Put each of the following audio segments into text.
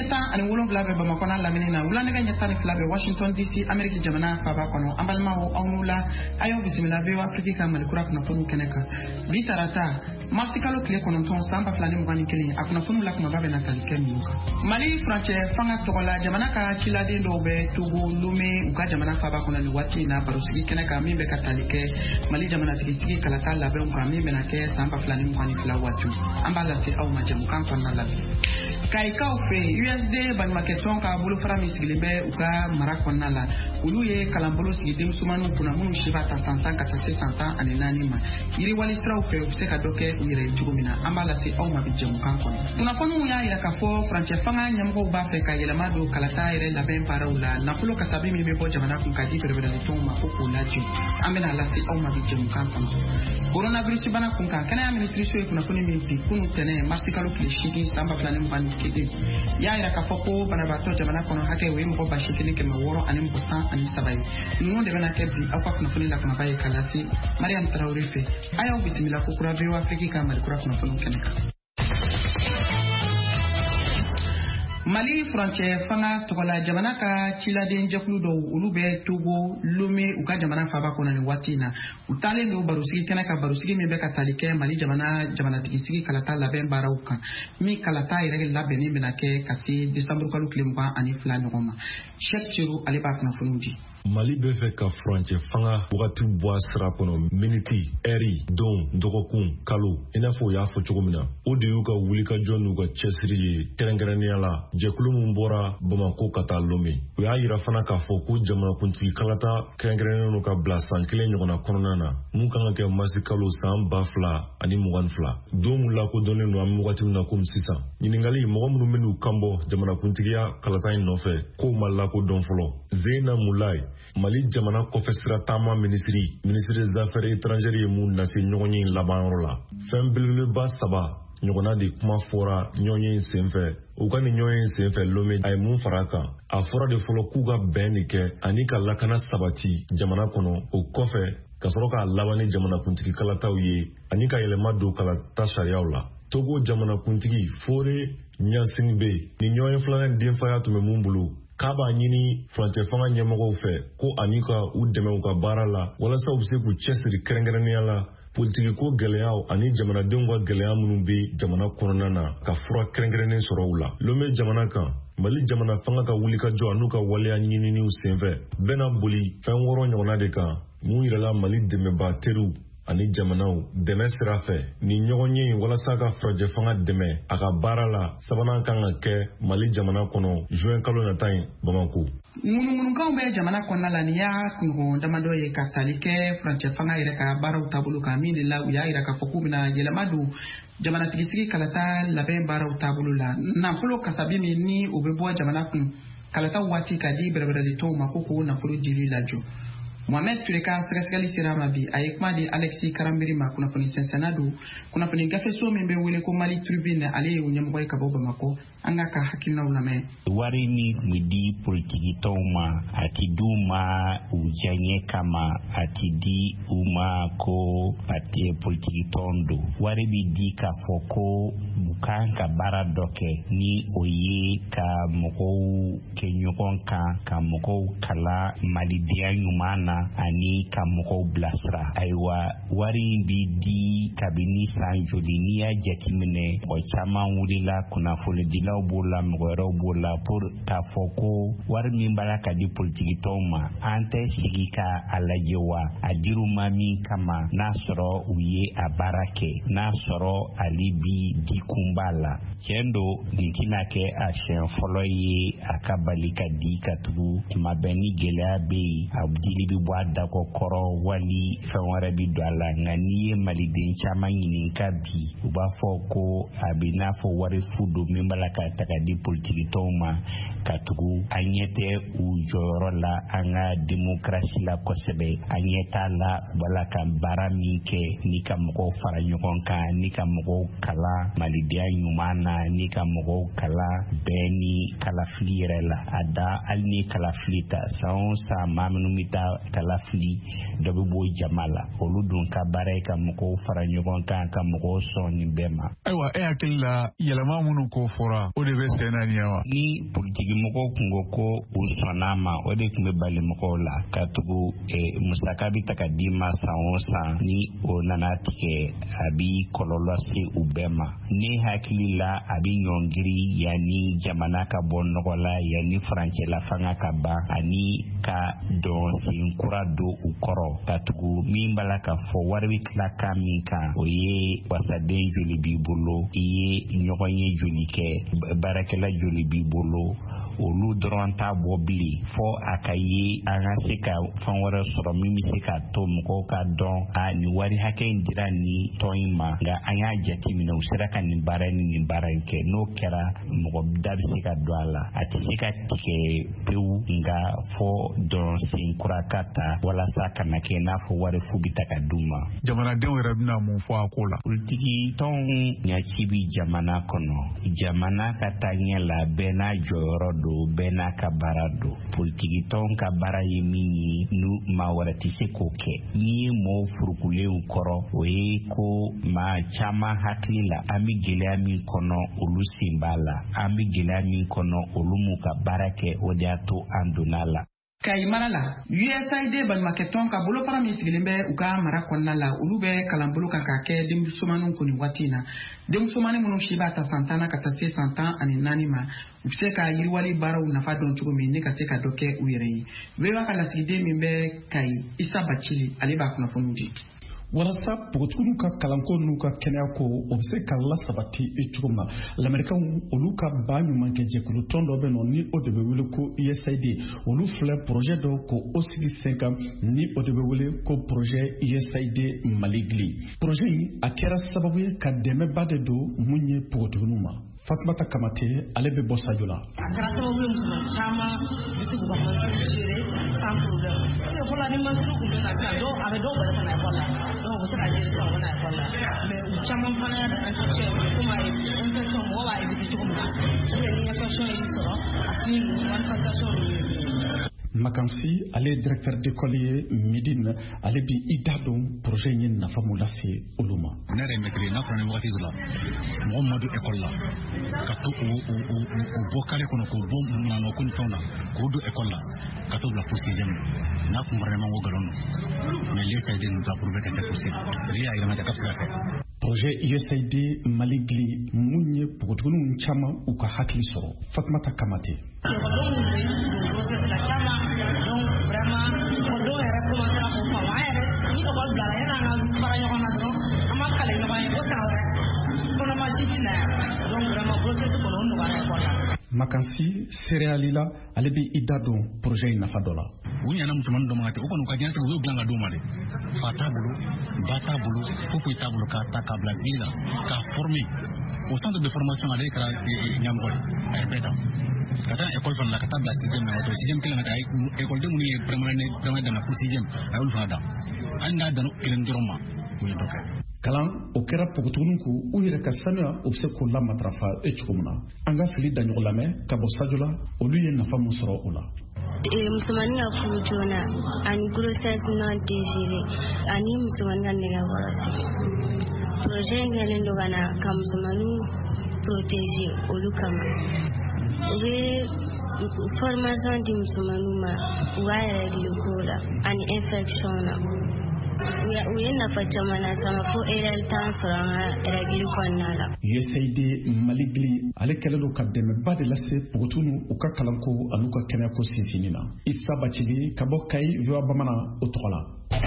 Ɲɛtan ani 7 bɛ Bamakɔ n'a lamini na wula nɛgɛ ɲɛ 12 bɛ Washington DC Amérique jamana faaba kɔnɔ an balimaw aw n'u la a y'aw bisimila VOA Afrique ka Malikura kunnafoniw kɛnɛ kan bi tarata marsi kalo tile 9 san 2021 a kunnafoniw la kumaba bɛ na tali kɛ ninnu kan Mali furancɛ fanga tɔgɔ la jamana ka ciladen dɔw bɛ Togo Lomé u ka jamana faaba kɔnɔ ni waati in na barosigi kɛnɛ kan min bɛ ka tali kɛ Mali jamanatigitigi kalata labɛnw kan min bɛna kɛ san 2022 waati an b'a lase aw ma jamukan kɔnɔna la Kaikaw fɛ USD balimakɛtɔn ka bolofara min sigilen bɛ u ka mara kɔnɔna la olu ye kalanbolo sigi denmisɛnninw kunna minnu si b'a ta san 10 ka taa se san 14 ma yiriwali siraw fɛ u bɛ se ka dɔ kɛ u yɛrɛ ye cogo min na an b'a lase aw ma bi jamukan kɔnɔ kunnafoniw y'a yira k'a fɔ furancɛ fanga ɲɛmɔgɔw b'a fɛ ka yɛlɛma don kalata yɛrɛ labɛn baaraw la nafolo kasabi min bɛ bɔ jamana kun ka di berebɛrɛlitɔnw ma ko k'o lajɛ an bɛna lase aw ma bi jamukan kɔnɔ coronavirus bana kun kan kɛnɛya minisiriso ye kunnafoni min bi kunu tɛnɛ marsi kalo tile 8 san 2021 y'a yira k'a fɔ ko banabaatɔ jamana kɔnɔ hakɛ o ye mɔgɔ 8,600 ani mɔgɔ 113 ye ninnu de bɛna kɛ bi aw ka kunnafoni la kumaba ye k'a lase Mariam Traoré fɛ a y'aw bisimila ko kura VOA Afrique ka Malikura kunnafoniw kɛnɛ kan Mali furancɛ fanga tɔgɔla jamana ka ciladen jɛkulu dɔw olu bɛ Togo Lomé u ka jamana faaba kɔnɔ ni waati in na u taalen don barosigi kɛnɛ ka barosigi min bɛ ka tali kɛ Mali jamanatigitigi kalata labɛn baaraw kan min kalata yɛrɛ labɛnnen bɛna kɛ ka se décembre kalo tile 22 ɲɔgɔn ma Cheikh Thierno ale b'a kunnafoniw di Mali bɛ fɛ ka furancɛ fanga wagati bɔ sira kɔnɔ miniti, ɛri, don, dɔgɔkun, kalo i n'a fɔ o y'a fɔ cogo min na o de y'u ka wulikajɔ n'u ka cɛsiri ye kɛrɛnkɛrɛnnenya la jɛkulu min bɔra Bamako ka taa Lomé u y'a yira fana k'a fɔ ko jamanakuntigi kalata kɛrɛnkɛrɛnnen n'u ka bila san 1 ɲɔgɔnna kɔnɔna na mun kan ka kɛ marsi kalo san 2022 don mun lakodɔnnen don an bɛ wagati min na komi sisan ɲininkali mɔgɔ minnu bɛn'u kanbɔ jamanakuntigiya kalata in nɔfɛ k'o ma lakodɔn fɔlɔ Zeyna Moulay Mali jamana kɔfɛ sira taama ministre des affaires étrangères ye mun lase ɲɔgɔn ye labanyɔrɔ la fɛn belebeleba 3 ɲɔgɔnna de kuma fɔra ɲɔgɔn ye senfɛ u ka ni ɲɔgɔn ye senfɛ Lomé a ye mun fara kan a fɔra de fɔlɔ k'u ka bɛn de kɛ ani ka lakana sabati jamana kɔnɔ o kɔfɛ ka sɔrɔ k'a laban ni jamanakuntigi kalataw ye ani ka yɛlɛma don kalata sariyaw la Togo jamanakuntigi Fore Gnassingbé ni ɲɔgɔn ye filanan denfaya tun bɛ mun bolo k'a b'a ɲini furancɛ fanga ɲɛmɔgɔw fɛ ko ani ka u dɛmɛ u ka baara la walasa u bɛ se k'u cɛsiri kɛrɛnkɛrɛnnenya la politiki ko gɛlɛyaw ani jamanadenw ka gɛlɛya minnu bɛ jamana kɔnɔna na ka fura kɛrɛnkɛrɛnnen sɔrɔ u la Lomé jamana kan Mali jamana fanga ka wulikajɔ n'u ka waleya ɲininiw senfɛ bɛna boli fɛn 6 ɲɔgɔnna de kan mun yirala Mali dɛmɛbaa teriw ani jamanaw dɛmɛ sira fɛ ni ɲɔgɔn ye walasa ka furancɛ fanga dɛmɛ a ka baara la sabanan kan ka kɛ Mali jamana kɔnɔ juin kalo nata in Bamako Ŋunuŋunukanw bɛ jamana kɔnɔna la ni y'a kunɲɔgɔn damadɔ ye ka tali kɛ furancɛ fanga yɛrɛ ka baaraw taabolo kan min de la u y'a yira k'a fɔ k'u bɛna yɛlɛma don jamanatigitigi kalata labɛn baaraw taabolo la nafolo kasabi min ni o bɛ bɔ jamana kun kalata waati ka di bɛrɛbɛrɛlitɔnw ma ko k'o nafolo dili lajɔ Mohamed Touré ka sɛgɛsɛgɛli sera ma bi a ye kuma di Alexis Karambiri ma kunnafoni sɛnsɛnna don kunnafoni gafeso min bɛ wele ko Mali Tribune ale ye o ɲɛmɔgɔ ye ka bɔ Bamako an ka ka hakilinaw lamɛn wari ni tun di politikitɔnw ma a ti di u ma u diyaɲɛ kama a ti di u ma ko politikitɔn don wari bi di k'a fɔ ko u kan ka baara dɔ kɛ ni o ye ka mɔgɔw kɛ ɲɔgɔn kan ka mɔgɔw kala malidenya ɲuman na ani ka mɔgɔw bilasira ayiwa wari bi di kabini san joli n'i y'a jateminɛ mɔgɔ caman wulila kunnafonidilaw b'o la mɔgɔ wɛrɛw b'o la pour k'a fɔ ko wari min b'a la ka di politikitɔw ma an tɛ sigi ka a lajɛ wa a dir'u ma min kama n'a sɔrɔ u ye a baara kɛ n'a sɔrɔ ale bi di kun b'a la tiɲɛ don nin tɛna kɛ a siɲɛ fɔlɔ ye a ka bali ka di ka tugu tuma bɛɛ ni gɛlɛya bɛ yen a dili bi bɔ a dakɔ kɔrɔ wali fɛn wɛrɛ bi don a la nka n'i ye maliden caman ɲininka bi u b'a fɔ ko a bɛ n'a fɔ wari fu don min b'a la ka ta ka di politikitɔw ma ka tugu an ɲɛ tɛ u jɔyɔrɔ la an ka démocratie la kosɛbɛ an ɲɛ t'a la wala ka baara min kɛ ni ka mɔgɔw fara ɲɔgɔn kan ni ka mɔgɔw kala malidenya ɲuman na ni ka mɔgɔw kala bɛɛ ni kalafili yɛrɛ la a da hali ni kalafili ta san o san maa minnu bɛ taa kalafili dɔ bɛ bɔ jama la olu dun ka baara ye ka mɔgɔw fara ɲɔgɔn kan ka mɔgɔw sɔn nin bɛɛ ma. Ayiwa e hakili la yɛlɛma minnu ko fɔra ma o de bɛ sena niyawa ni politiki mɔgɔ kungo ko o sɔnna ma o de tun bɛ bali mɔgɔw la ka tugu musaka bi ta ka di ma san o san ni o nana tigɛ a bi kɔlɔlɔ se u bɛɛ ma ne hakili la a bi ɲɔngiri yanni jamana ka bɔ nɔgɔ la yanni farancɛla fanga ka ban ani ka dɔn sen kura don u kɔrɔ ka tugu min b'a la ka fɔ wari bi tila kan min kan o ye wasaden joli b'i bolo i ye ɲɔgɔn ye joli kɛ baarakɛla joli b'i bolo olu dɔrɔn t'a bɔ bilen fɔ a ka ye an ka se ka fan wɛrɛ sɔrɔ min bɛ se ka to mɔgɔw ka dɔn ni wari hakɛ in dira ni tɔn in ma nka an y'a jateminɛ u sera ka nin baara ni nin baara in kɛ n'o kɛra mɔgɔ da bɛ se ka don a la a tɛ se ka tigɛ pewu nka fɔ dɔrɔn sen kura ka ta walasa ka na kɛ n'a fɔ wari fu bɛ ta ka d'u ma. jamanadenw yɛrɛ bɛna mun fɔ a ko la. politiki tɔn ɲɛci bi jamana kɔnɔ jamana ka taa ɲɛ la bɛɛ n'a jɔyɔrɔ don bɛɛ n'a ka baara don politiki tɔn ka baara ye min ye n'u maa wɛrɛ tɛ se k'o kɛ n'i ye mɔɔw furukulenw kɔrɔ o ye ko maa caman hakili la an bɛ gɛlɛya min kɔnɔ olu sen b'a la an bɛ gɛlɛya min kɔnɔ olu m'u ka baara kɛ o de y'a to an donna la. Kayi mara la USAID balimakɛ tɔn ka bolofara min sigilen bɛ u ka mara kɔnɔna la olu bɛ kalanbolo kan ka kɛ denmusomaninw kun nin waati in na denmusomanin minnu si b'a ta san 10 ka taa se san 14 ma u bɛ se ka yiriwali baaraw nafa dɔn cogo min ne ka se ka dɔ kɛ u yɛrɛ ye bɛɛ ka lasigiden min bɛ Kayi Isa Bacili ale b'a kunnafoniw di. walasa npogotigiw ka kalanko n'u ka kɛnɛyako o bɛ se ka lasabati cogo min na lamɛnnikɛnw olu ka ba ɲuman kɛ jɛkulu tɔn dɔ bɛ nɔ ni o de bɛ wele ko USAID olu filɛ projet dɔ ko o sigi sen kan ni o de bɛ wele ko projet USAID Mali Gili projet in a kɛra sababu ye ka dɛmɛba de don mun ye npogotigiw ma. Fatumata Kamate ale bɛ bɔ Sajo la. A kɛra sababu ye musoman caman bɛ se k'u ka mansiw gérer sans problème. Fɔlɔ ni mansiw tun bɛ na sisan a bɛ dɔw bɛrɛ ka na école la donc u bɛ se ka gérer sisan u bɛ na école la mais u caman fana y'a da infection comme infection mɔgɔ b'a éviter cogo min na ni infection y'i sɔrɔ a t'i ninnu manifestation ninnu. Makansi ale directeur d'école ye Médine ale bi i da don projet in ye nafa mun lase olu ma. Ne yɛrɛ maître n'a fɔra ni wagati dɔ la mɔgɔ min ma don école la ka to o bɔ carré kɔnɔ k'o bɔ manamɔ ko ni fɛnw na k'o don école la ka to bila fo 6e n'a kun vraiment ko galon don mais l'USAID nous a prouvé que c'est possible il y a yɛlɛma ka se ka kɛ. Projet USAID Mali Gili mun ye npogotigininw caman u ka hakili sɔrɔ Fatumata Kamate. Makansi Sereali la ale bi i da don projet in nafa dɔ la. U ɲana musomanin dɔ ma kɛ o kɔni ka diɲɛ u y'o dilan ka d'u ma de fa t'a bolo ba t'a bolo foyi t'a bolo k'a ta k'a bila gili la k'a former au centre de formation ale kɛra ɲɛmɔgɔ ye a ye bɛɛ da ka taa école fana la ka taa bila 6e na wato 6e kelen na ka écoleden minnu ye vraiment daminɛ pour 6e a y'olu fana da hali n'a dan kelen dɔrɔn ma o ye dɔ kɛ. Kalan o kɛra npogotigininw ko u yɛrɛ ka sanuya u bɛ se k'o la matarafa cogo min na an ka fili da ɲɔgɔn lamɛn ka bɔ Sajo la olu ye nafa mun sɔrɔ o la. Musomanin ka furu joona ani grossesse non désirée ani musomanin ka nɛgɛkɔrɔsigi projet in kɛlen don ka na ka musomaninw protéger olu kama u bɛ formation di musomaninw ma u b'a yɛrɛ ko la ani infection na u ye nafa caman na sama fo erreur t'an sɔrɔ an ka règle kɔnɔna la. USAID Mali Gili ale kɛlen don ka dɛmɛba de lase npogotigininw u ka kalanko ani u ka kɛnɛyako sinsinni na. Isa Bacili ka bɔ Kayi VOA Bamanan o tɔgɔ la.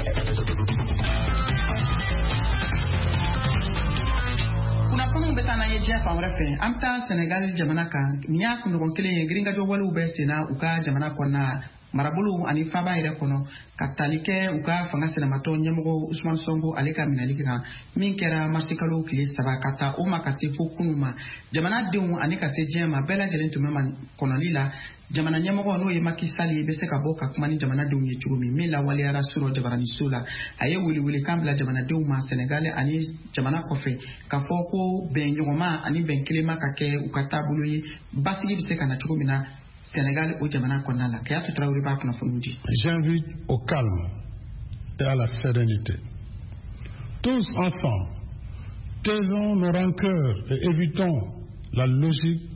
Kunnafoniw bɛ taa n'an ye diɲɛ fan wɛrɛ fɛ an bɛ taa Senegal jamana kan nin y'a kunɲɔgɔn kelen ye girinkajɔ walew bɛ sen na u ka jamana kɔnɔna marabolo ani faaba yɛrɛ kɔnɔ ka tali kɛ u ka fanga sɛnɛmatɔ ɲɛmɔgɔ Usman Sonko ale ka minɛli kan min kɛra marisi kalo tile 3 ka taa o ma ka se fo kunun ma jamanadenw ani ka se diɲɛ ma bɛɛ lajɛlen tun bɛ kɔnɔli la jamana ɲɛmɔgɔ n'o ye Macky Sall ye bɛ se ka bɔ ka kuma ni jamanadenw ye cogo min lawaleyara surɔ jabaraniso la a ye welekan bila jamanadenw ma Senegal ani jamana kɔfɛ ka fɔ ko bɛn ɲɔgɔnma ani bɛn kelenma ka kɛ u ka taabolo ye basigi bɛ se ka na cogo min na Sénégal au jamana kɔnɔna la Kayatu Traoré b'a kunnafoniw di. J'invite au calme et à la sérénité. Tous ensemble, taisons nos rancœurs et évitons la logique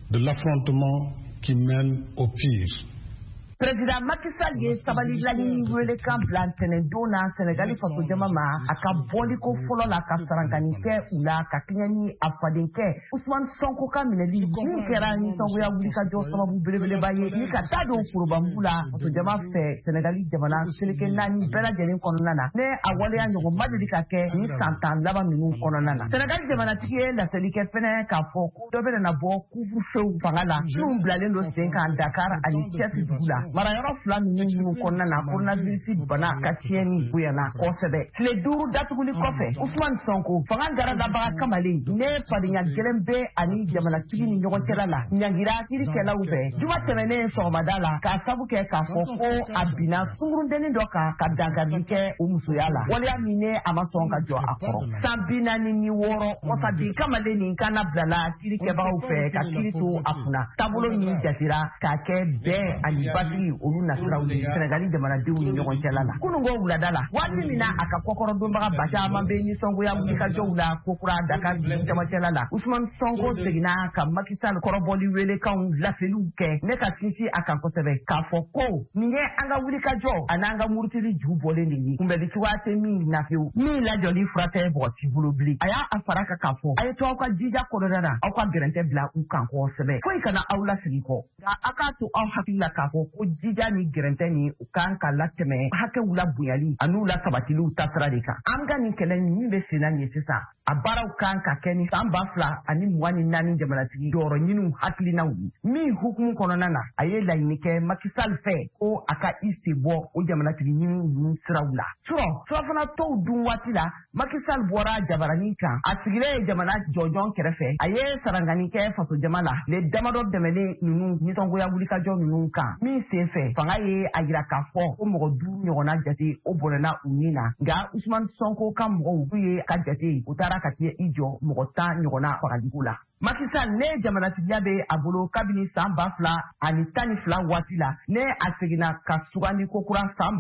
de l'affrontement qui mène au pire. Président Macky Sall ye sabali lani wele kan blantene dona Senegal faso jamama aka boli ko folo la ka sarangani ke ula ka kinyani afadenke Ousmane Sonko ka mineli ni kera ni songo ya wuli ka jo sababu belebele baye ni ka tado kurubambula faso jama fe Senegali jamana seleke nani bela jeni konona ne awale ya nyogo madeli ka ke ni santan laba minu konona na Senegal jamana tiye la selike fene ka foko dobele na bo kufu feu fangala num blalendo senka Dakar ani chef dula mara yɔrɔ fila ninnu kɔnɔna na coronavirus bana ka tiɲɛni bonyana kosɛbɛ tile 5 datuguli kɔfɛ Ousmane Sonko fanga garadabaga kamalen ne fadenya gɛlɛn bɛ ani jamanatigi ni ɲɔgɔn cɛla la ɲangira kirikɛlaw fɛ juma tɛmɛnen sɔgɔmada la k'a sabu kɛ k'a fɔ ko a binna sungurudennin dɔ kan ka dankari kɛ o musoya la waleya min ne a ma sɔn ka jɔ a kɔrɔ san 46 wasabi kamalen nin kana bilala kirikɛbagaw fɛ ka kiri to a kunna taabolo min jatira k'a kɛ bɛn ani basigi olu nasiraw ni Senegali jamanadenw ni ɲɔgɔn cɛla la kunungo wulada la waati min na a ka kɔkɔrɔ donbaga ba caman bɛ nisɔngoya wulikajɔw la kokura Dakar jamacɛla la Ousmane Sonko seginna ka Macky Sall kɔrɔbɔli welekanw lafeliw kɛ ne ka sinsin a kan kosɛbɛ k'a fɔ ko nin ye an ka wulikajɔ ani an ka murutili ju bɔlen de ye kunbɛli cogoya tɛ min na fiyewu min lajɔli fura tɛ bɔgɔsi bolo bilen a y'a fara ka k'a fɔ a ye to aw ka jija kɔnɔna na aw ka gɛrɛntɛ bila u kan kosɛbɛ foyi kana aw lasigi kɔ nka a k'a to aw hakili la k'a fɔ ko jija ni gɛrɛntɛ ni u kan ka latɛmɛ hakɛw la bonyali an'u la sabatiliw tasira de kan an ka nin kɛlɛ min bɛ sen na nin ye sisan a baaraw kan ka kɛ ni san 2024 jamanatigi jɔyɔrɔ ɲiniw hakilinaw ye min hukumu kɔnɔna na a ye laɲini kɛ Macky Sall fɛ ko a ka i sen bɔ o jamanatigi ɲiniw siraw la surafana tɔw dun waati la Macky Sall bɔra jabaranin kan a sigilen jamana jɔjɔn kɛrɛfɛ a ye sarangani kɛ faso jama la le damadɔ dɛmɛlen ninnu nisɔngoya wulikajɔ ninnu kan min sen fɛ fanga ye a yira k'a fɔ ko mɔgɔ 5 ɲɔgɔnna jate o bɔnɛna u ni na nka Ousmane Sonko ka mɔgɔw u ye ka jate u taara ka tiɲɛ i jɔ mɔgɔ 10 ɲɔgɔnna fagajugu la Macky Sall ne jamanatigiya bɛ a bolo kabini san 2012 waati la ne a seginna ka sugandi kokura san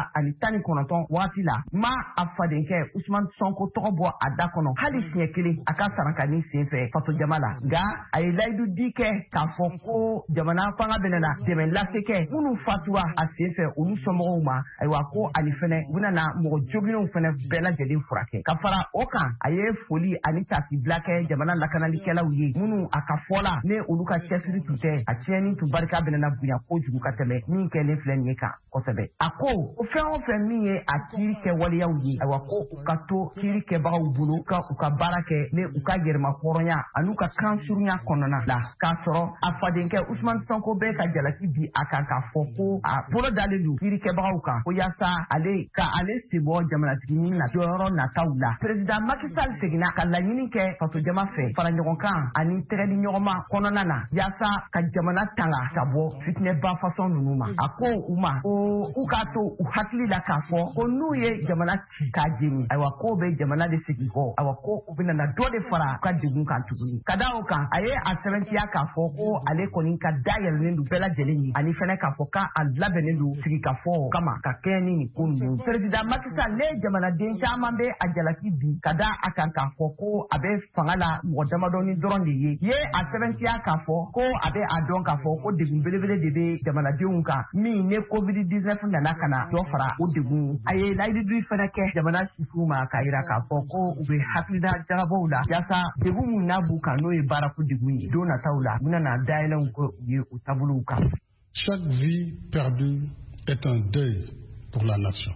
2019 waati la ma a fadenkɛ Ousmane Sonko tɔgɔ bɔ a da kɔnɔ hali siɲɛ kelen a ka sarankani sen fɛ faso jama la nka a ye layidu di kɛ k'a fɔ ko jamana fanga bɛna dɛmɛ lase kɛ minnu fatura a sen fɛ olu somɔgɔw ma ayiwa ko ani fɛnɛ u bɛna mɔgɔ joginenw fɛnɛ bɛɛ lajɛlen furakɛ ka fara o kan a ye foli ani tasibila kɛ jamana lakanalikɛlaw ye minnu a ka fɔla ne olu ka cɛsiri tun tɛ a tiɲɛni tun barika bɛna bonya kojugu ka tɛmɛ min kɛlen filɛ nin ye kan kosɛbɛ a ko o fɛn o fɛn min ye a kiiri kɛ waleyaw ye ayiwa ko u ka to kiiri kɛbagaw bolo ka u ka baara kɛ ne u ka yɛrɛma hɔrɔnya an'u ka kan surunya kɔnɔna la k'a sɔrɔ a fadenkɛ Ousmane Sonko bɛ ka jalaki bi a kan k'a fɔ ko a bolo dalen don kiiri kɛbagaw kan ko yaasa ale sen bɔ jamanatigi ɲini na jɔyɔrɔ nataw la président Macky Sall seginna ka laɲini kɛ faso jama fɛ fara ɲɔgɔn kan ani tɛgɛ di ɲɔgɔnma kɔnɔna na yaasa ka jamana tanga ka bɔ fitinɛba fasɔn ninnu ma a ko u ma ko u k'a to u hakili la k'a fɔ ko n'u ye jamana ci k'a jeni ayiwa ko bɛ jamana de segin kɔ ayiwa ko u bɛna na dɔ de fara u ka degun kan tuguni ka da o kan a ye a sɛbɛntiya k'a fɔ ko ale kɔni ka dayɛlɛlen don bɛɛ lajɛlen ye ani fɛnɛ k'a fɔ k'a labɛnnen don sigi ka fɔ kama ka kɛɲɛ ni nin ko ninnu président Macky Sall ne jamanaden caman bɛ a jalaki bi ka da a kan k'a fɔ ko a bɛ fanga la mɔgɔ damadɔni dɔrɔn de ye a sɛbɛntiya k'a fɔ ko a bɛ a dɔn k'a fɔ ko degun belebele de bɛ jamanadenw kan min ne COVID-19 nana ka na dɔ fara o degun a ye layidu fɛnɛ kɛ jamana sifiw ma k'a yira k'a fɔ ko u bɛ hakilina jagabaw la yaasa degun min n'a b'u kan n'o ye baarako degun ye don nataw la u bɛna dayɛlɛnw kɛ u ye u taabolow kan. Chaque vie perdue est un deuil pour la nation.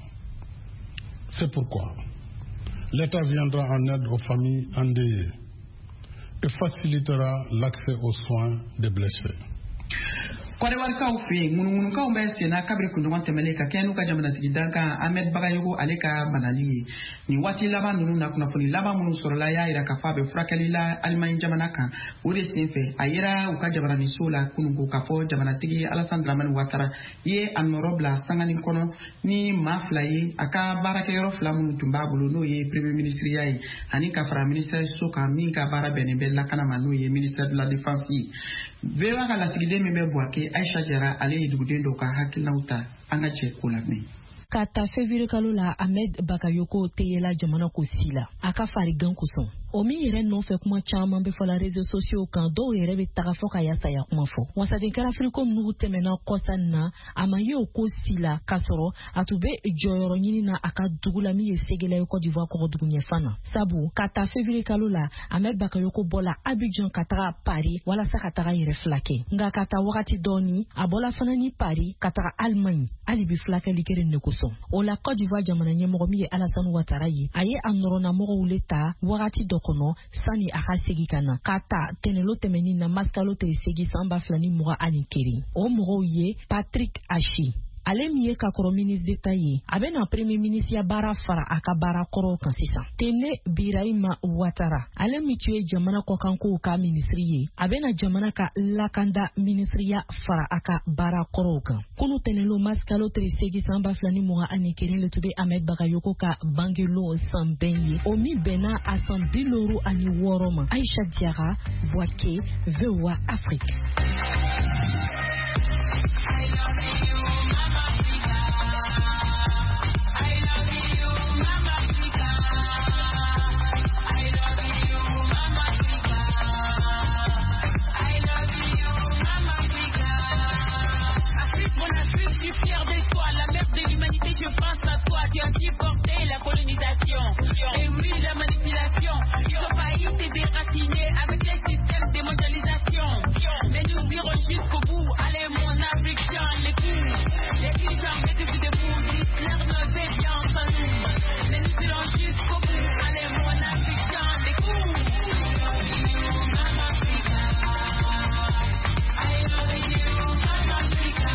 C'est pourquoi l'État viendra en aide aux familles endeuillées et facilitera l'accès aux soins des blessés. Kɔrɛwarikaw fɛ yen ŋunuŋunukaw bɛ senna kabiri kunɲɔgɔn tɛmɛlen ka kɛ n'u ka jamanatigi dankan Ahmed Bagayogo ale ka banali ye nin waati laban ninnu na kunnafoni laban minnu sɔrɔla y'a yira k'a fɔ a bɛ furakɛli la Alimaɲi jamana kan o de sen fɛ a yera u ka jabaraniso la kununko k'a fɔ jamanatigi Alassane Dramane Ouattara ye a nɔrɔ bila sangani kɔnɔ ni maa 2 ye a ka baarakɛyɔrɔ 2 minnu tun b'a bolo n'o ye premier ministeriya ye ani ka fara ministère so kan min ka baara bɛnnen bɛ lakana ma n'o ye ministère de la défense ye VOA ka lasigiden min bɛ Buwake Aïcha Jara ale ye duguden dɔw ka hakilinaw ta an ka cɛ ko lamɛn. Ka ta février kalo la Ahmed Bagayogo teyela jamana ko si la a ka farigan kosɔn o min yɛrɛ nɔfɛ kuma caman bɛ fɔla réseaux sociaux kan dɔw yɛrɛ bɛ taga fɔ ka yasaya kuma fɔ wasaden karafiriko nugu tɛmɛna kɔsa na a ma ye o ko si la k'a sɔrɔ a tun bɛ jɔyɔrɔ ɲini na a ka dugu la min ye Ségélé ye Côte d'Ivoire kɔgɔdugu ɲɛfan na sabu ka taa février kalo la Ahmed Bakayoko bɔla Abidjan ka taga Paris walasa ka taga yɛrɛ filakɛ nka ka taa wagati dɔɔni a bɔla fana ni Paris ka taga Allemagne hali bi filakɛli kɛlen de kosɔn o la Côte d'Ivoire jamana ɲɛmɔgɔ min ye Alassane Ouattara ye a ye a nɔrɔnamɔgɔw le ta wagati dɔ kɔnɔ sani a ka segi ka na k'a ta tɛnɛlo tɛmɛnin na maskalo tɛ segi san 2021 o mɔgɔw ye Patrick Achi ale min ye ka kɔrɔ ministre d'État ye a bɛna premier ministre ya baara fara a ka baara kɔrɔw kan sisan Tene Birahima Ouattara ale min tun ye jamana kɔkankow ka ministre ye a bɛna jamana ka lakanda ministre ya fara a ka baara kɔrɔw kan kunu tɛnɛlo maskalo tɛ segi san 2021 le tun bɛ Ahmed Bakayoko ka bangelo san bɛn ye o min bɛnna a san 76 ma Aïcha Diarra Boaké VOA Afrique. Je pense à toi, tu as supporté la colonisation et oui la manipulation. Ce pays s'est déraciné avec les systèmes de mondialisation. Mais nous irons jusqu'au bout. Allez mon Africain, les coups, les dirigeants mettez-vous debout. L'histoire ne fait bien sans nous. Mais nous irons jusqu'au bout. Allez mon Africain, les coups. Mama Africa, I love you, Mama Africa.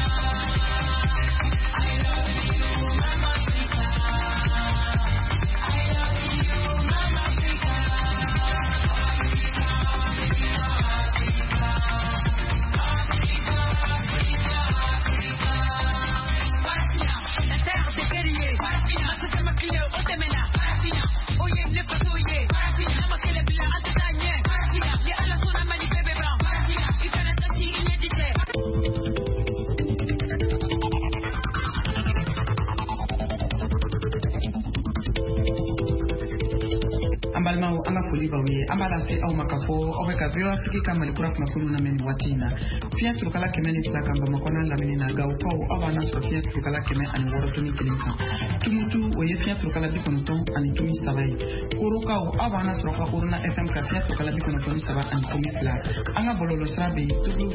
An ka foli b'aw ye an b'a lase aw ma k'a fɔ aw bɛ ka VOA Afrique ka Malikura kunnafoniw lamɛn nin waati in na fiɲɛ turukala 102 kan Bamakɔ n'a lamini na Gawokaw aw b'an lasɔrɔ fiɲɛ turukala 106.1 kan Tumutu o ye fiɲɛ turukala 93 ye Korokaw aw b'an lasɔrɔ ka Korona FM ka fiɲɛ turukala 93.2 an ka bɔlɔlɔ sira bɛ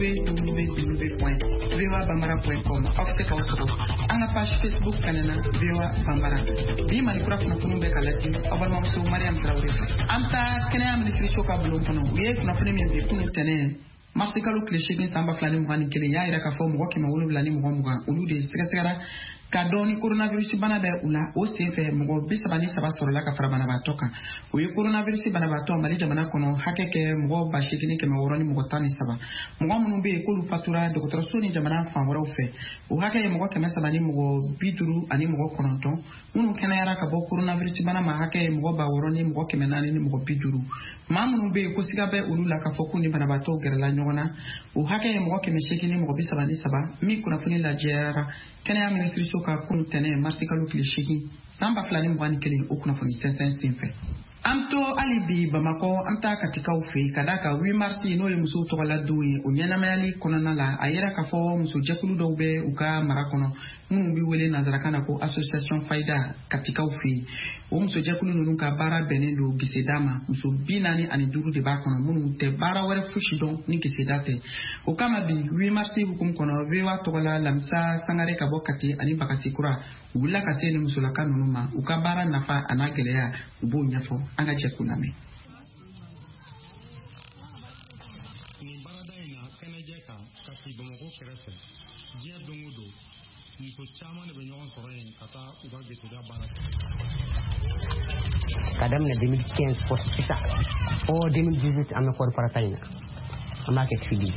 www.voabambara.com aw bɛ se k'aw sɔrɔ an ka page Facebook fana na VOA Bambara bi Malikura kunnafoniw bɛ ka ladi aw balimamuso Mariam Traoré an ta kɛnɛya minisiriso ka bulon kɔnɔ u ye kunnafoni min di kunu tɛnɛ marisi kalo tile 8 san 2021 y'a yira k'a fɔ mɔgɔ 720 olu de sɛgɛsɛgɛra ka dɔn ni coronavirus bana bɛ u la o senfɛ mɔgɔ 33 sɔrɔla ka fara banabaatɔ kan o ye coronavirus banabaatɔ Mali jamana kɔnɔ hakɛ kɛ mɔgɔ 8,600 ni mɔgɔ 13 mɔgɔ minnu bɛ yen k'olu fatura dɔgɔtɔrɔso ni jamana fan wɛrɛw fɛ o hakɛ ye mɔgɔ 300 ni mɔgɔ 50 ani mɔgɔ 9 minnu kɛnɛyara ka bɔ coronavirus bana ma hakɛ ye mɔgɔ 600 ni mɔgɔ 400 ni mɔgɔ 50 maa minnu bɛ yen ko siga bɛ olu la ka fɔ ko ni banabaatɔ gɛrɛla ɲɔgɔn na o hakɛ ye mɔgɔ 800 ni mɔgɔ 33 min kunnafoni lajɛyara kɛnɛya minisiriso ka kunu tɛnɛ marisi kalo tile 8 san 2021 o kunnafoni sɛnsɛn senfɛ an to hali bi Bamakɔ an ta katikaw fɛ ka da ka 8 marisi n'o ye musow tɔgɔla don ye o ɲɛnamayali kɔnɔna la a yɛrɛ k'a fɔ muso jɛkulu dɔw bɛ u ka mara kɔnɔ minnu bɛ wele nanzarakan na ko association Fayda katikaw fɛ o muso jɛkulu ninnu ka baara bɛnnen don giseda ma muso 45 de b'a kɔnɔ minnu tɛ baara wɛrɛ fosi dɔn ni giseda tɛ o kama bi 8 marisi hukumu kɔnɔ VOA tɔgɔla Lamisa Sangare ka bɔ Kati ani Bakasikura u wulila ka se ni musolaka ninnu ma u ka baara nafa a n'a gɛlɛya u b'o ɲɛfɔ an ka jɛ k'u lamɛn. Nin baarada in na kɛnɛjɛ kan ka sigi Bamakɔ kɛrɛfɛ diɲɛ don o don muso caman de bɛ ɲɔgɔn sɔrɔ yen ka taa u ka geseda baara kɛ. Ka daminɛ 2015 fɔ sisan fɔ 2018 an bɛ kɔɔri farata in na an b'a kɛ fili.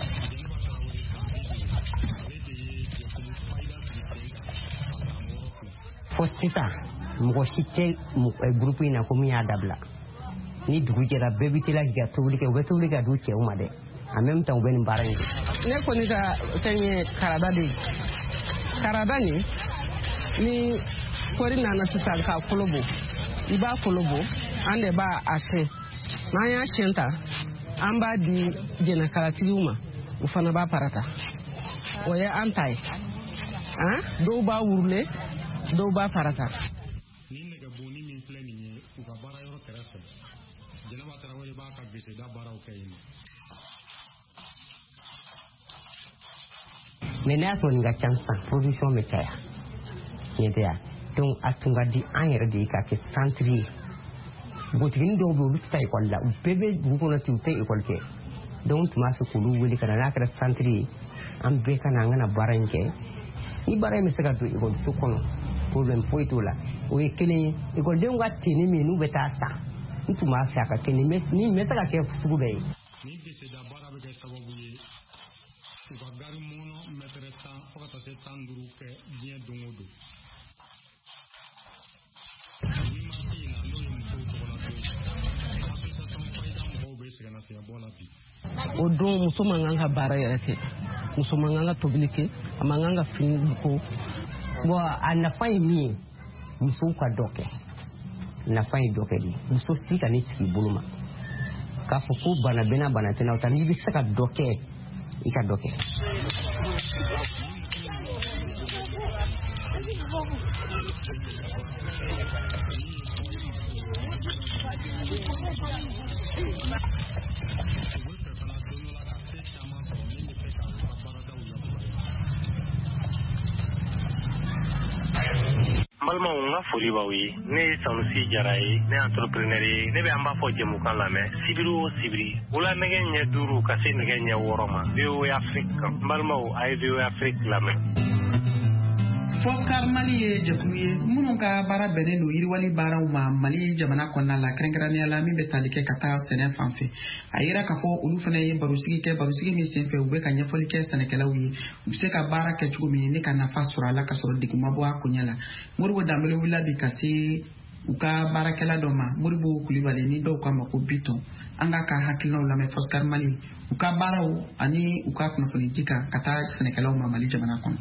Fɔ sisan mɔgɔ si tɛ groupe in na ko min y'a dabila ni dugu jɛra bɛɛ bɛ teliya k'i ka tobili kɛ u bɛ tobili ka d'u cɛw ma dɛ en même temps u bɛ nin baara in kɛ. Ne kɔni ka fɛn ye karada de ye karada nin ni kɔɔri nana sisan k'a kolo bɔ i b'a kolo bɔ an de b'a a se n'an y'a siyɛn ta an b'a di jɛnɛkalatigiw ma u fana b'a parata o ye an ta ye dɔw b'a wurule dɔw b'a parata. ni nɛgɛbonni min filɛ nin ye u ka baara yɔrɔ kɛrɛfɛ Jɛnɛba Tarawele b'a ka geseda baaraw kɛ yen. mais n'a sɔrɔ nin ka ca sisan production bɛ caya ɲɛ tɛ ya donc a tun ka di an yɛrɛ de ye k'a kɛ centre ye botigini dɔw bɛ olu tɛ taa école la u bɛɛ bɛ dugu kɔnɔ ten u tɛ école kɛ donc tun b'a fɛ k'olu wele ka na n'a kɛra centre ye an bɛɛ ka na an kana baara in kɛ ni baara in bɛ se ka don école so kɔnɔ problème foyi t'o la o ye kelen ye écoledenw ka tenue min n'u bɛ taa san n tun b'a fɛ a ka kɛ nin bɛ se ka kɛ sugu bɛɛ ye. ni geseda baara bɛ kɛ sababu ye u ka gari mɔnɔ mètre 10 fo ka taa se 15 kɛ diɲɛ don o don. ni ma se in na n'o ye musow tɔgɔ la don association fayida mɔgɔw bɛ sɛgɛnnafiɲɛbɔ la bi. o don muso man kan ka baara yɛrɛ kɛ muso man kan ka tobili kɛ a man kan ka fini ko. bon a nafa ye min ye musow ka dɔ kɛ nafa ye dɔ kɛ de muso si ka ne sigi bolo ma k'a fɔ ko bana bɛ na bana tɛ na o ta n'i bɛ se ka dɔ kɛ i ka dɔ kɛ. Balimaw n ka foli b'aw ye ne ye Sanusi Jara ye ne ye entrepreneur ye ne bɛ an b'a fɔ jɛmukan lamɛn sibiri o sibiri wula nɛgɛ ɲɛ 5 ka se nɛgɛ ɲɛ 6 ma VOA Afrique kan balimaw a ye VOA Afrique lamɛn. Foskar Mali ye jɛkulu ye minnu ka baara bɛnnen don yiriwali baaraw ma Mali jamana kɔnɔna la kɛrɛnkɛrɛnnenya la min bɛ tali kɛ ka taa sɛnɛ fan fɛ a yira k'a fɔ olu fana ye barosigi min senfɛ u bɛ ka ɲɛfɔli kɛ sɛnɛkɛlaw ye u bɛ se ka baara kɛ cogo min ne ka nafa sɔrɔ a la ka sɔrɔ degun ma bɔ a koɲɛ la Moribo Danbele wulila bi ka se u ka baarakɛla dɔ ma Moribo Kulibali ni dɔw k'a ma ko Biton an ka hakilinaw lamɛn Foskar Mali u ka baaraw ani u ka kunnafoni di kan ka taa sɛnɛkɛlaw ma Mali jamana kɔnɔ.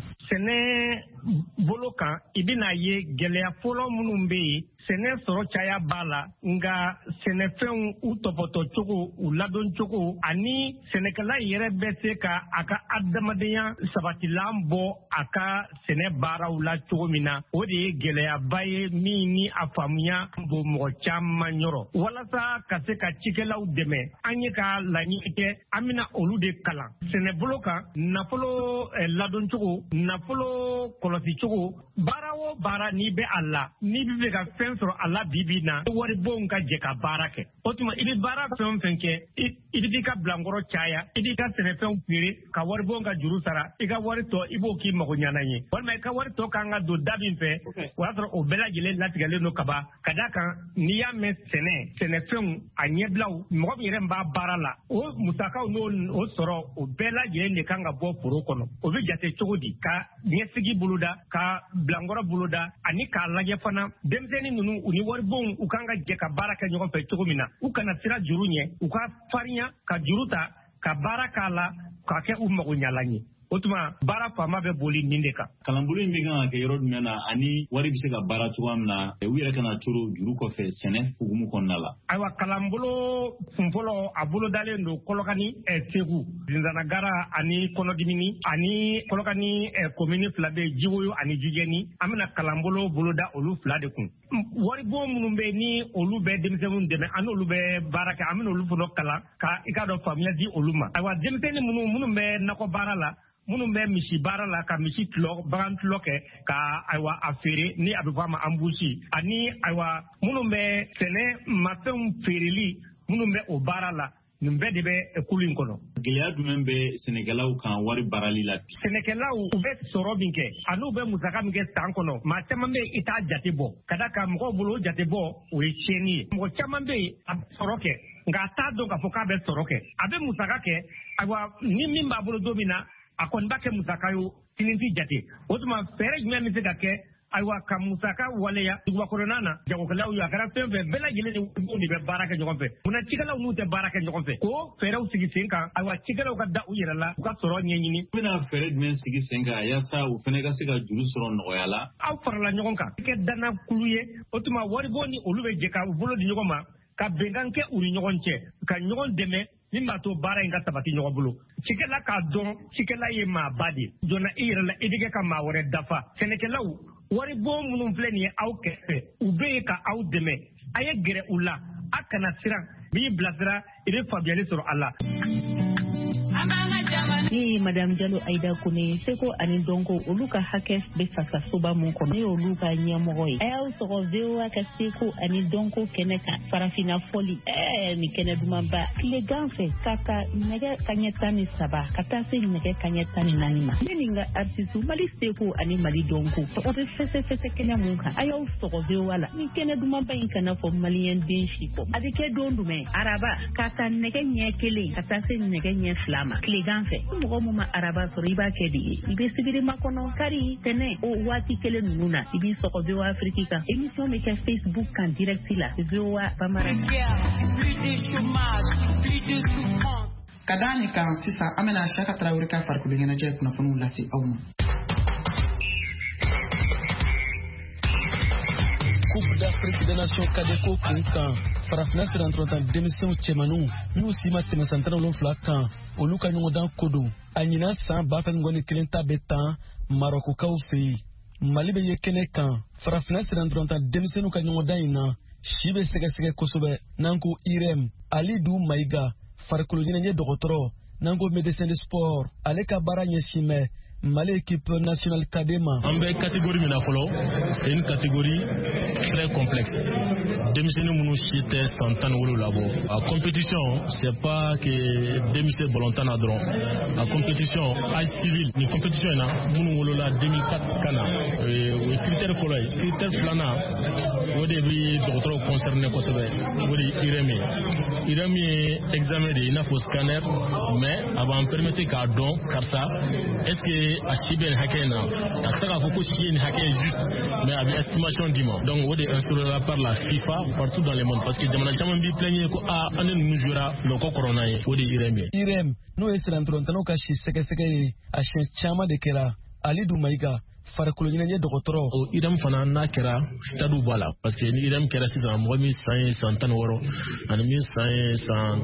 Sɛnɛ bolo kan i bɛna ye gɛlɛya fɔlɔ minnu bɛ yen sɛnɛ sɔrɔ caya b'a la nka sɛnɛfɛnw u tɔpɔtɔ cogo u ladon cogo ani sɛnɛkɛla yɛrɛ bɛ se ka a ka adamadenya sabatilan bɔ a ka sɛnɛ baaraw la cogo min na o de ye gɛlɛyaba ye min ni a faamuya bon mɔgɔ caman yɔrɔ walasa ka se ka cikɛlaw dɛmɛ an ye ka laɲini kɛ an bɛna olu de kalan sɛnɛ bolo kan nafolo ladon cogo nafolo kɔlɔsi cogo baara o baara n'i bɛ a la n'i bɛ fɛ ka fɛn sɔrɔ a la bi na waribonw ka jɛ ka baara kɛ o tuma i bɛ baara fɛn o fɛn kɛ i bɛ ka bilankɔrɔ caya i b'i ka sɛnɛfɛnw feere ka waribon ka juru sara i ka wari tɔ i b'o k'i mago ɲana ye walima i ka wari tɔ kan ka don da min fɛ o y'a sɔrɔ o bɛɛ lajɛlen latigɛlen don kaban ka d'a kan n'i y'a mɛn sɛnɛfɛnw a ɲɛbilaw mɔgɔ min yɛrɛ b'a baara la o musakaw n'o sɔrɔ o bɛɛ lajɛlen de kan ka bɔ foro kɔnɔ o bɛ jate cogo di ka ɲɛsigi boloda ka bilankɔrɔ boloda ani k'a lajɛ fana denmisɛnnin ninnu u ni waribonw u kan ka jɛ ka baara kɛ ɲɔgɔn fɛ cogo min na u kana sira juru ɲɛ u ka farinya ka juru ta ka baara k'a la k'a kɛ u mago ɲalan ye o tuma baara faama bɛ boli nin de kan. Kalanbolo in bɛ kan ka kɛ yɔrɔ jumɛn na ani wari bɛ se ka baara cogoya min na u yɛrɛ kana toro juru kɔfɛ sɛnɛ hukumu kɔnɔna la. Ayiwa kalanbolo kunfɔlɔ a bolo dalen don Kolokani Segu Zinzanagara ani Kɔnɔdimini ani Kolokani komini fila bɛ Jiwoyo ani Jijɛni an bɛna kalanbolo boloda olu fila de kun. Waribon minnu bɛ ni olu bɛ denmisɛnninw dɛmɛ an n'olu bɛ baara kɛ an bɛna olu fana kalan ka i k'a dɔn faamuya di olu ma. Ayiwa denmisɛnnin minnu bɛ nakɔ baara la minnu bɛ misi baara la ka misi bagan tulɔ kɛ ka ayiwa a feere ni a bɛ fɔ a ma ambusi ani ayiwa minnu bɛ sɛnɛ mafɛnw feereli minnu bɛ o baara la nin bɛɛ de bɛ kulu in kɔnɔ. Gɛlɛya jumɛn bɛ sɛnɛkɛlaw kan wari baarali la bi? Sɛnɛkɛlaw u bɛ sɔrɔ min kɛ ani u bɛ musaka min kɛ san kɔnɔ maa caman bɛ i t'a jate bɔ ka da kan mɔgɔw bolo o jate bɔ o ye tiɲɛni ye mɔgɔ caman bɛ yen a bɛ sɔrɔ kɛ nka a t'a dɔn k'a fɔ k'a bɛ sɔrɔ kɛ a bɛ musaka kɛ ayiwa ni min b'a bolo don min na a kɔni b'a kɛ musaka ye sini t'i jate o tuma fɛɛrɛ jumɛn bɛ se ka kɛ ayiwa ka musaka waleya duguba kɔnɔna na jagokɛlaw ye a kɛra fɛn fɛn bɛɛ lajɛlen de bɛ baara kɛ ɲɔgɔn fɛ munna cikɛlaw n'u tɛ baara kɛ ɲɔgɔn fɛ ko fɛɛrɛw sigi sen kan ayiwa cikɛlaw ka da u yɛrɛ la u ka sɔrɔ ɲɛɲini. U bɛna fɛɛrɛ jumɛn sigi sen kan yaasa u fana ka se ka juru sɔrɔ nɔgɔya la? Aw farala ɲɔgɔn kan kɛ danna kulu ye o tuma waribon ni olu bɛ jɛ ka u bolo di ɲɔgɔn ma ka bɛnkan kɛ u ni ɲɔgɔn cɛ ka ɲɔgɔn dɛmɛ min b'a to baara in ka sabati ɲɔgɔn bolo cikɛla k'a dɔn cikɛla ye maaba de jɔnna i yɛrɛ la i bɛ kɛ ka maa wɛrɛ dafa sɛnɛkɛlaw wari bon minnu filɛ nin ye aw kɛrɛfɛ u bɛ yen ka aw dɛmɛ a ye gɛrɛ u la a kana siran b'i bilasira i bɛ faamuyali sɔrɔ a la. Ni Madame Diallo Aïda Kone seko ani donko olu ka hakɛ bɛ fasasoba mun kɔnɔ ne olu ka ɲɛmɔgɔ ye a y'aw sɔgɔ VOA ka seko ani donko kɛnɛ kan farafina fɔli ni kɛnɛ dumanba tilegan fɛ ka nɛgɛ kaɲɛ 13 ka taa se nɛgɛ kaɲɛ 14 ma ne nin ka artiste Mali seko ani Mali donko o bɛ fɛsɛfɛsɛ kɛnɛ mun kan a y'aw sɔgɔ VOA la ni kɛnɛ dumanba in kana fɔ maliyɛn den si kɔ a bɛ kɛ don jumɛn araba ka taa nɛgɛ ɲɛ 1 ka taa se nɛgɛ ɲɛ 2 ma tilegan fɛ mɔgɔ mun ma araba sɔrɔ i b'a kɛ de ye i bɛ sigiri makɔnɔ kari tɛnɛ o waati kelen ninnu na i b'i sɔgɔ VOA Afrique kan émission bɛ kɛ Facebook kan direct la VOA Bambara ka da ni kan sisan an bɛna Siyaka Tarawele ka farikolo ɲɛnajɛ kunnafoniw lase aw ma. Coupe d'Afrique des Nations Kadeko kunkan farafina sirantrɔntan denmisɛnw cɛmanninw n'u si ma tɛmɛ san 17 kan olu ka ɲɔgɔndan ko don a ɲina san 2021 ta bɛ tan Marokokaw fɛ yen Mali bɛ ye kɛnɛ kan farafina sirantrɔntan denmisɛnw ka ɲɔgɔndan in na si bɛ sɛgɛsɛgɛ kosɛbɛ n'an ko IREM Alidu Maïga farikolo ɲɛnajɛ dɔgɔtɔrɔ n'an ko médecin de sport ale ka baara ɲɛsin mɛ Mali équipe nationale Kadema. En bɛ catégorie min na fɔlɔ, c'est une catégorie très complexe. Denmisɛnnin minnu si tɛ san 17 bɔ. A compétition, c'est pas que denmisɛn balontan na dɔrɔn. A compétition, âge civil, ni compétition in na minnu wolola 2004 kana. O ye critère fɔlɔ ye. Critère filanan, o de bɛ dɔgɔtɔrɔw concerné kosɛbɛ. O de ye IREM ye. IREM ye examen de i n'a fɔ scanner, mais a b'an permettre k'a dɔn karisa est-ce que a si bɛ nin hakɛ in na a tɛ se k'a fɔ ko si ye nin hakɛ ye juste mais a bɛ estimation d'i ma donc o de instauré par la FIFA partout dans le monde parce que jamana caman b'i plaignent ko an de ninnu jouera mais o ka kɔrɔ n'a ye o de ye IREM ye. IREM n'o ye siranturɔntanaw ka si sɛgɛsɛgɛ ye a siɲɛ caman de kɛra Alidu Maïga farikolo ɲɛnajɛ dɔgɔtɔrɔ o IREM fana n'a kɛra stade b'a la parce que ni IREM kɛra sisan mɔgɔ min san ye san 16 ani min san ye san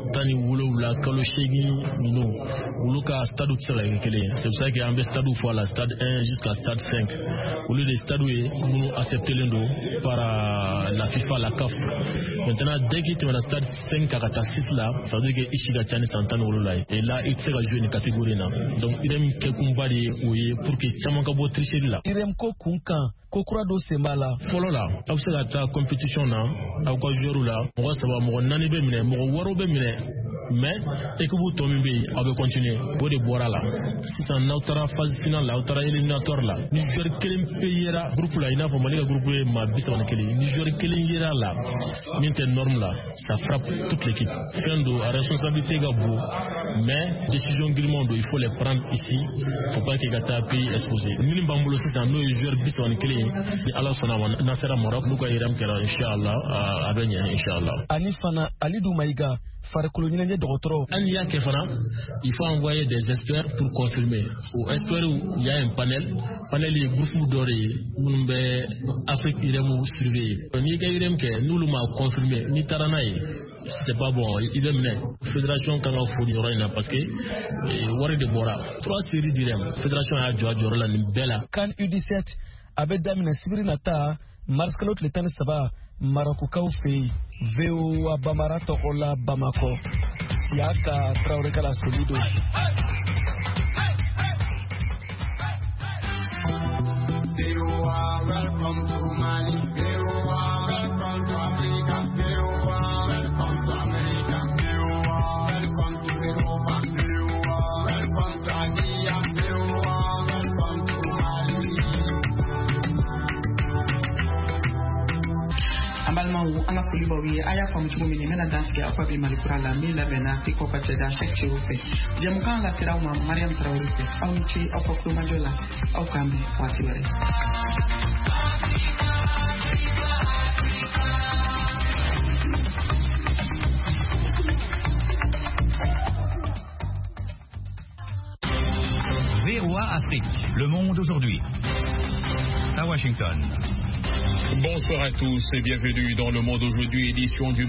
17 kalo 8 ninnu olu ka stade tɛ se ka kɛ kelen ye c'est pour ça que an bɛ stade fɔ a la stade 1 jusqu'à stade 5 olu de stade ye minnu acceptelen don par la FIFA la CAF maintenant dès que tɛmɛna stade 5 ka taa 6 la ça veut dire que i si ka ca ni san 17 ye et là i tɛ se ka jouer ni catégorie na donc IREM kɛkunba de ye o ye pour que caman ka bɔ tricherie la. IREM ko kunkan ko kura dɔ sen b'a la. Fɔlɔ la aw bɛ se ka taa compétition na aw ka joueur la mɔgɔ 3 mɔgɔ 4 bɛ minɛ mɔgɔ 6 bɛ minɛ mais équipe tɔ min bɛ yen aw bɛ continuer o de bɔra la sisan n'aw taara phase finale la aw taara éliminatoire la ni joueur kelen pe yera groupe la i n'a fɔ Mali ka groupe ye maa 31 ni joueur kelen yera la min tɛ norme la ça frappe toute l'équipe fɛn don a responsabilité ka bon mais décision girimanw don il faut les prendre ici faut pas que ka taa pays exposé minnu b'an bolo sisan n'o ye joueur 31 ni Ala sɔnna ma n'a sera Maroc n'u ka IREM kɛra inchallah a bɛ ɲɛ inchallah. Ani fana Alidu Maïga farikolo ɲɛnajɛ dɔgɔtɔrɔ. Hali y'a kɛ fana il faut envoyer des experts pour confirmer o experts il y a un panel ye groupe dɔ de ye minnu bɛ Afrique IREM surveiller n'i ka IREM kɛ n'olu ma confirmer n'i taara n'a ye c'est pas bon i bɛ minɛ fédération kan ka fo nin yɔrɔ in na parce que wari de bɔra 3 séries d'IREM fédération y'a jɔ a jɔyɔrɔ la nin bɛɛ la. CAN U17 a bɛ daminɛ sibiri nata mars kalo tile 13 Marokokaw fɛ yen VOA Bambara tɔgɔ la Bamakɔ Siyaka Tarawele ka laseli don. Welcome to Mali, welcome to Africa, welcome to America, welcome to Europa, welcome to Asia, welcome to Mali. An balimaw an ka foli b'aw ye a y'a faamu cogo min na n bɛna dan sigi aw ka bi Malikura la min labɛnna Seko ka cɛda Cheikh Chero fɛ jɛmukan lasera aw ma Mariam Tarawele fɛ aw ni ce aw ka kulomajɔ la aw k'an bɛn waati wɛrɛ. VOA Afrique, le monde aujourd'hui. À Washington. Bonsoir à tous et bienvenue dans le monde aujourd'hui, édition du